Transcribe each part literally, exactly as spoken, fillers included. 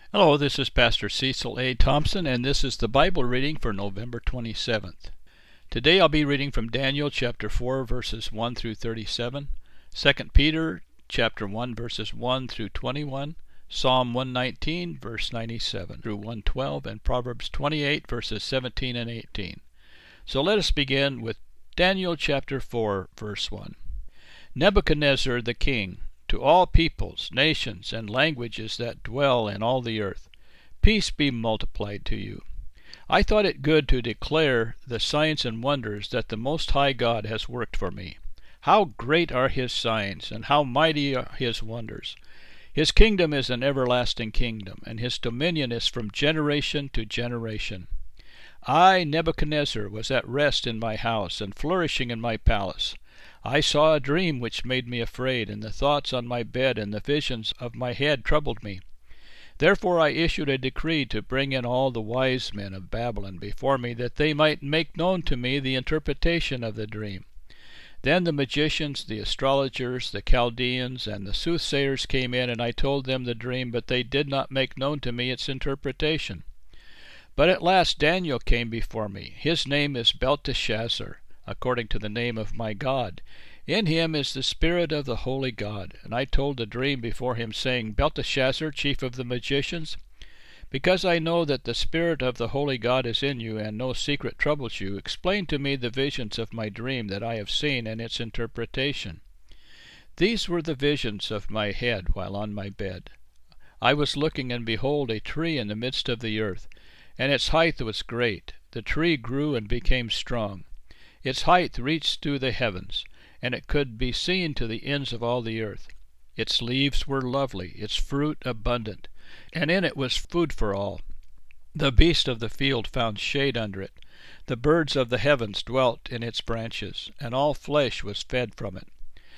Hello, this is Pastor Cecil A. Thompson, and this is the Bible reading for November twenty-seventh. Today I'll be reading from Daniel chapter four, verses one through thirty-seven, Second Peter chapter one, verses one through twenty-one, Psalm one nineteen, verse ninety-seven through one twelve, and Proverbs twenty-eight, verses seventeen and eighteen. So let us begin with Daniel chapter four, verse one. Nebuchadnezzar the king, to all peoples, nations, and languages that dwell in all the earth, peace be multiplied to you. I thought it good to declare the signs and wonders that the Most High God has worked for me. How great are his signs, and how mighty are his wonders! His kingdom is an everlasting kingdom, and his dominion is from generation to generation. I, Nebuchadnezzar, was at rest in my house, and flourishing in my palace. I saw a dream which made me afraid, and the thoughts on my bed and the visions of my head troubled me. Therefore I issued a decree to bring in all the wise men of Babylon before me, that they might make known to me the interpretation of the dream. Then the magicians, the astrologers, the Chaldeans, and the soothsayers came in, and I told them the dream, but they did not make known to me its interpretation. But at last Daniel came before me. His name is Belteshazzar, according to the name of my God. In him is the Spirit of the Holy God. And I told the dream before him, saying, Belteshazzar, chief of the magicians, because I know that the Spirit of the Holy God is in you, and no secret troubles you, explain to me the visions of my dream that I have seen, and its interpretation. These were the visions of my head while on my bed. I was looking, and behold, a tree in the midst of the earth, and its height was great. The tree grew and became strong. Its height reached to the heavens, and it could be seen to the ends of all the earth. Its leaves were lovely, its fruit abundant, and in it was food for all. The beasts of the field found shade under it. The birds of the heavens dwelt in its branches, and all flesh was fed from it.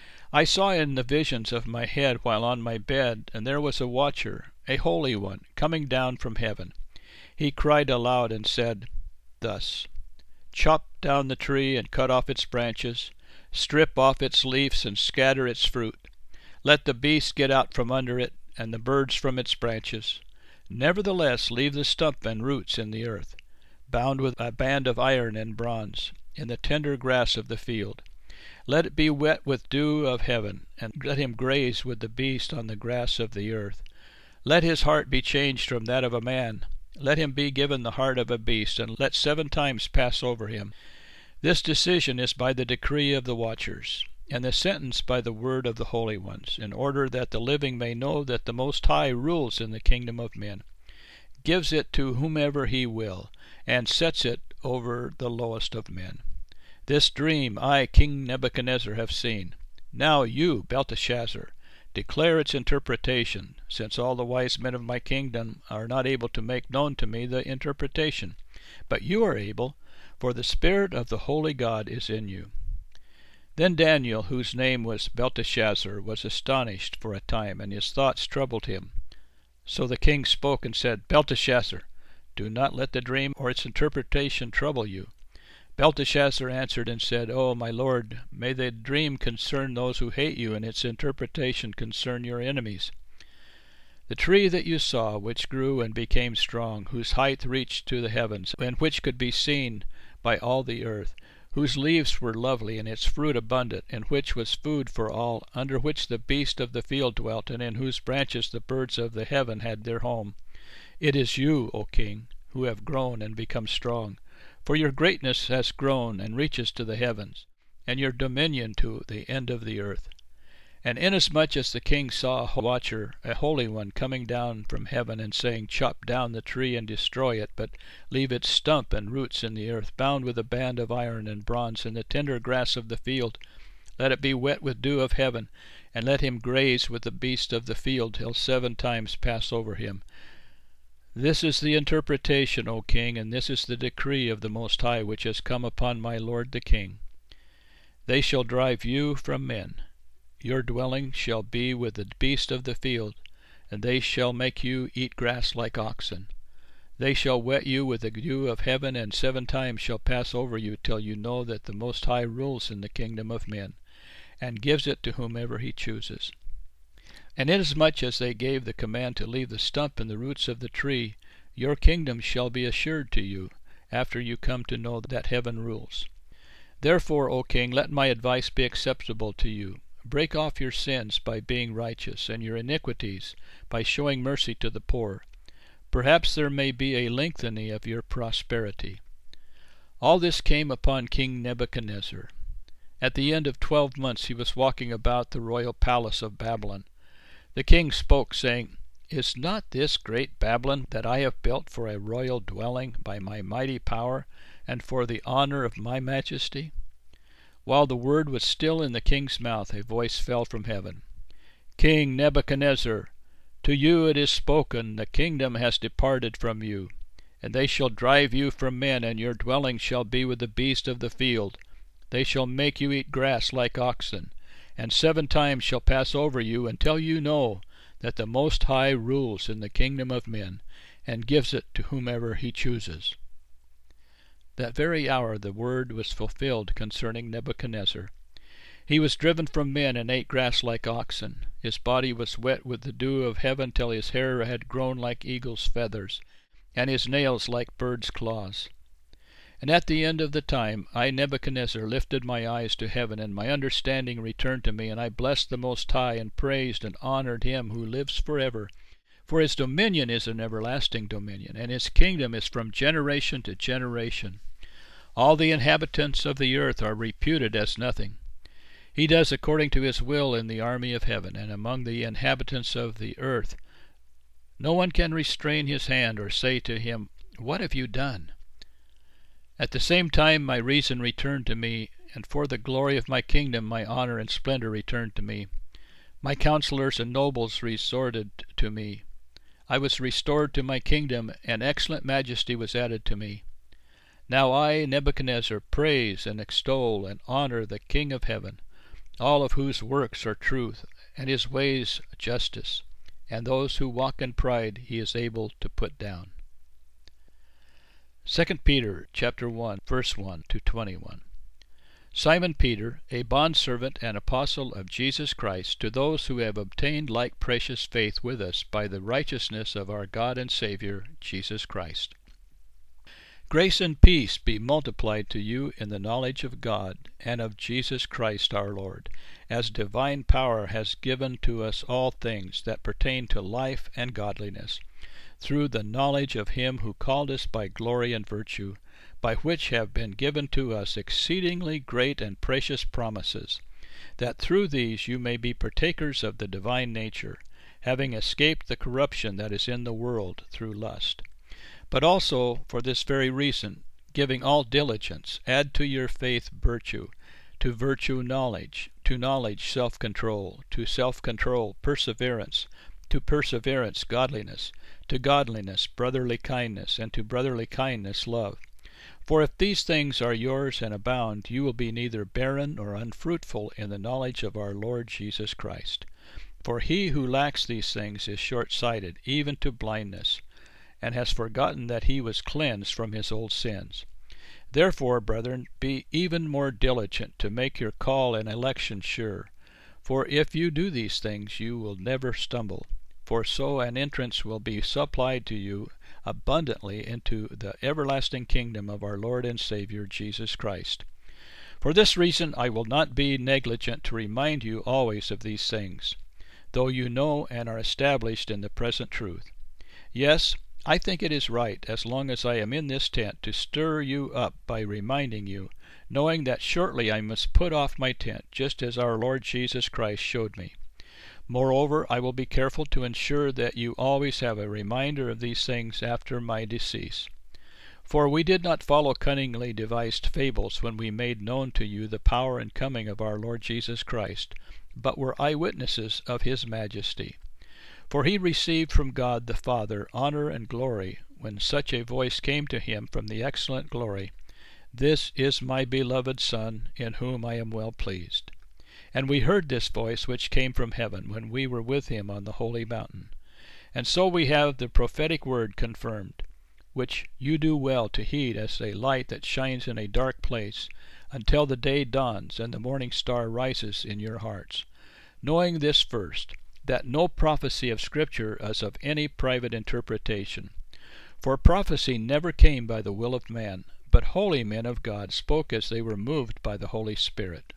I saw in the visions of my head while on my bed, and there was a watcher, a holy one, coming down from heaven. He cried aloud and said thus, Chop down the tree and cut off its branches, strip off its leaves and scatter its fruit. Let the beasts get out from under it, and the birds from its branches. Nevertheless leave the stump and roots in the earth, bound with a band of iron and bronze, in the tender grass of the field. Let it be wet with dew of heaven, and let him graze with the beast on the grass of the earth. Let his heart be changed from that of a man. Let him be given the heart of a beast, and let seven times pass over him. This decision is by the decree of the watchers, and the sentence by the word of the holy ones, in order that the living may know that the Most High rules in the kingdom of men, gives it to whomever he will, and sets it over the lowest of men. This dream I, King Nebuchadnezzar, have seen. Now you, Belteshazzar, declare its interpretation, since all the wise men of my kingdom are not able to make known to me the interpretation. But you are able, for the Spirit of the Holy God is in you. Then Daniel, whose name was Belteshazzar, was astonished for a time, and his thoughts troubled him. So the king spoke and said, Belteshazzar, do not let the dream or its interpretation trouble you. Belteshazzar answered and said, O my lord, may the dream concern those who hate you, and its interpretation concern your enemies. The tree that you saw, which grew and became strong, whose height reached to the heavens, and which could be seen by all the earth, whose leaves were lovely, and its fruit abundant, and which was food for all, under which the beasts of the field dwelt, and in whose branches the birds of the heaven had their home. It is you, O king, who have grown and become strong. For your greatness has grown and reaches to the heavens, and your dominion to the end of the earth. And inasmuch as the king saw a watcher, a holy one, coming down from heaven, and saying, Chop down the tree and destroy it, but leave its stump and roots in the earth, bound with a band of iron and bronze, in the tender grass of the field, let it be wet with dew of heaven, and let him graze with the beasts of the field till seven times pass over him. This is the interpretation, O king, and this is the decree of the Most High, which has come upon my lord the king. They shall drive you from men. Your dwelling shall be with the beasts of the field, and they shall make you eat grass like oxen. They shall wet you with the dew of heaven, and seven times shall pass over you, till you know that the Most High rules in the kingdom of men, and gives it to whomever he chooses. And inasmuch as they gave the command to leave the stump in the roots of the tree, your kingdom shall be assured to you, after you come to know that heaven rules. Therefore, O king, let my advice be acceptable to you. Break off your sins by being righteous, and your iniquities by showing mercy to the poor. Perhaps there may be a lengthening of your prosperity. All this came upon King Nebuchadnezzar. At the end of twelve months he was walking about the royal palace of Babylon. The king spoke, saying, Is not this great Babylon that I have built for a royal dwelling by my mighty power, and for the honor of my majesty? While the word was still in the king's mouth, a voice fell from heaven. King Nebuchadnezzar, to you it is spoken, the kingdom has departed from you, and they shall drive you from men, and your dwelling shall be with the beasts of the field. They shall make you eat grass like oxen, and seven times shall pass over you until you know that the Most High rules in the kingdom of men, and gives it to whomever he chooses. That very hour the word was fulfilled concerning Nebuchadnezzar. He was driven from men and ate grass like oxen. His body was wet with the dew of heaven till his hair had grown like eagle's feathers, and his nails like birds' claws. And at the end of the time I, Nebuchadnezzar, lifted my eyes to heaven, and my understanding returned to me, and I blessed the Most High, and praised and honored him who lives forever. For his dominion is an everlasting dominion, and his kingdom is from generation to generation. All the inhabitants of the earth are reputed as nothing. He does according to his will in the army of heaven, and among the inhabitants of the earth. No one can restrain his hand or say to him, What have you done? At the same time my reason returned to me, and for the glory of my kingdom my honor and splendor returned to me. My counselors and nobles resorted to me. I was restored to my kingdom, and excellent majesty was added to me. Now I, Nebuchadnezzar, praise and extol and honor the King of heaven, all of whose works are truth, and his ways justice, and those who walk in pride he is able to put down. Second Peter chapter one, verse one to twenty-one. Simon Peter, a bondservant and apostle of Jesus Christ, to those who have obtained like precious faith with us by the righteousness of our God and Savior, Jesus Christ. Grace and peace be multiplied to you in the knowledge of God and of Jesus Christ our Lord, as divine power has given to us all things that pertain to life and godliness, through the knowledge of him who called us by glory and virtue, by which have been given to us exceedingly great and precious promises, that through these you may be partakers of the divine nature, having escaped the corruption that is in the world through lust. But also for this very reason, giving all diligence, add to your faith virtue, to virtue knowledge, to knowledge self-control, to self-control perseverance, to perseverance godliness, to godliness brotherly kindness, and to brotherly kindness love. For if these things are yours and abound, you will be neither barren nor unfruitful in the knowledge of our Lord Jesus Christ. For he who lacks these things is short-sighted, even to blindness, and has forgotten that he was cleansed from his old sins. Therefore, brethren, be even more diligent to make your call and election sure. For if you do these things, you will never stumble. For so an entrance will be supplied to you abundantly into the everlasting kingdom of our Lord and Savior Jesus Christ. For this reason I will not be negligent to remind you always of these things, though you know and are established in the present truth. Yes, I think it is right, as long as I am in this tent, to stir you up by reminding you, knowing that shortly I must put off my tent, just as our Lord Jesus Christ showed me. Moreover, I will be careful to ensure that you always have a reminder of these things after my decease. For we did not follow cunningly devised fables when we made known to you the power and coming of our Lord Jesus Christ, but were eyewitnesses of his majesty. For he received from God the Father honor and glory, when such a voice came to him from the excellent glory, This is my beloved Son, in whom I am well pleased. And we heard this voice which came from heaven, when we were with him on the holy mountain. And so we have the prophetic word confirmed, which you do well to heed as a light that shines in a dark place, until the day dawns and the morning star rises in your hearts. Knowing this first, that no prophecy of Scripture is of any private interpretation. For prophecy never came by the will of man, but holy men of God spoke as they were moved by the Holy Spirit.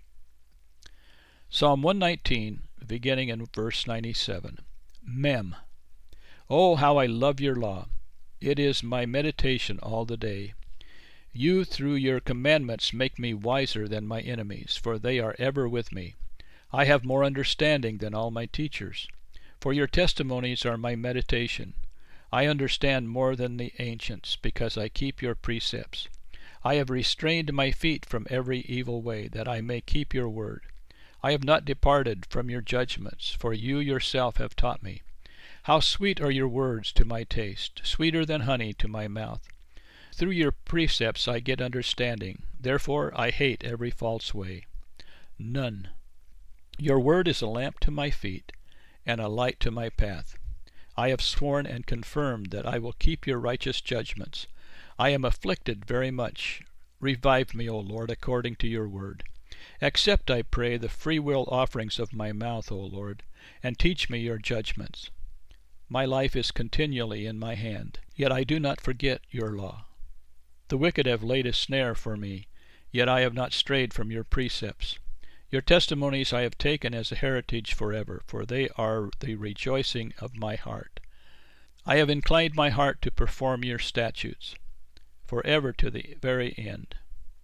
Psalm one nineteen, beginning in verse ninety-seven. Mem. Oh, how I love your law! It is my meditation all the day. You through your commandments make me wiser than my enemies, for they are ever with me. I have more understanding than all my teachers, for your testimonies are my meditation. I understand more than the ancients, because I keep your precepts. I have restrained my feet from every evil way, that I may keep your word. I have not departed from your judgments, for you yourself have taught me. How sweet are your words to my taste, sweeter than honey to my mouth. Through your precepts I get understanding, therefore I hate every false way. None. Your word is a lamp to my feet, and a light to my path. I have sworn and confirmed that I will keep your righteous judgments. I am afflicted very much. Revive me, O Lord, according to your word. Accept, I pray, the freewill offerings of my mouth, O Lord, and teach me your judgments. My life is continually in my hand, yet I do not forget your law. The wicked have laid a snare for me, yet I have not strayed from your precepts. Your testimonies I have taken as a heritage forever, for they are the rejoicing of my heart. I have inclined my heart to perform your statutes, forever to the very end.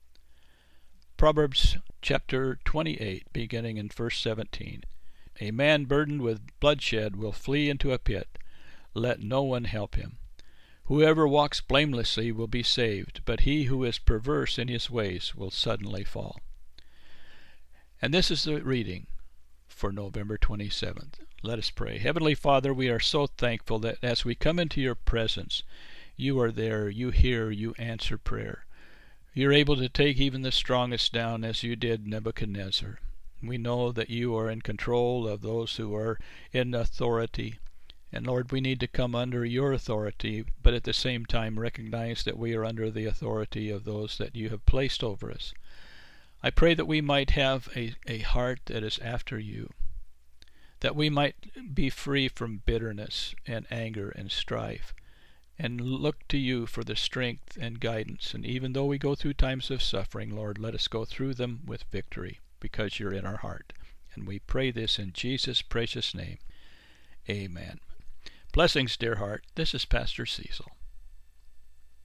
Proverbs chapter twenty-eight, beginning in verse seventeen. A man burdened with bloodshed will flee into a pit. Let no one help him. Whoever walks blamelessly will be saved, but he who is perverse in his ways will suddenly fall. And this is the reading for November twenty-seventh. Let us pray. Heavenly Father, we are so thankful that as we come into your presence, you are there, you hear, you answer prayer. You're able to take even the strongest down as you did Nebuchadnezzar. We know that you are in control of those who are in authority. And Lord, we need to come under your authority, but at the same time recognize that we are under the authority of those that you have placed over us. I pray that we might have a, a heart that is after you, that we might be free from bitterness and anger and strife, and look to you for the strength and guidance. And even though we go through times of suffering, Lord, let us go through them with victory, because you're in our heart. And we pray this in Jesus' precious name. Amen. Blessings, dear heart. This is Pastor Cecil.